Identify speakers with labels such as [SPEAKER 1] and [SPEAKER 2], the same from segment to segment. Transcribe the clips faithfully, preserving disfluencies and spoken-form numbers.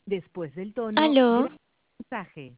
[SPEAKER 1] Después del tono,
[SPEAKER 2] Aló,
[SPEAKER 1] graba el mensaje.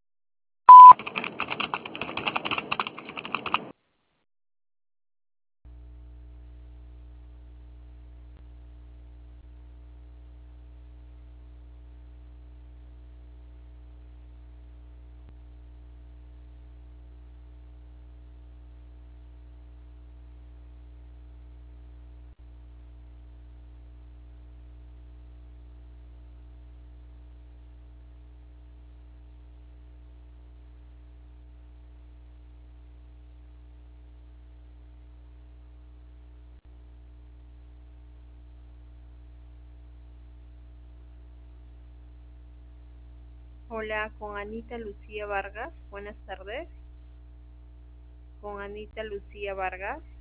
[SPEAKER 3] Hola, con Anita Lucía Vargas. Buenas tardes. Con Anita Lucía Vargas.